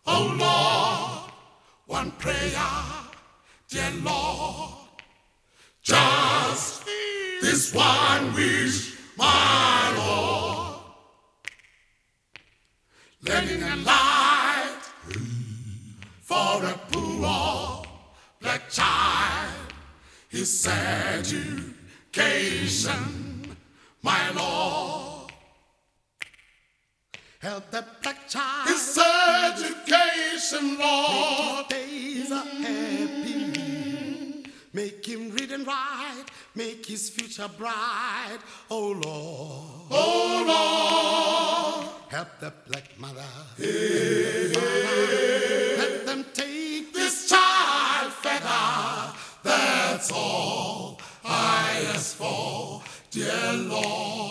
Oh Lord, one prayer, dear Lord, just this one wish, my Lord, letting a light for a poor black child, his education, my Lord. Help that black child. His education, Lord. Make his days a happy. Make him read and write. Make his future bright. Oh Lord. Oh Lord. Help that black mother. Hey. Let them take this child feather. That's all I ask for, dear Lord.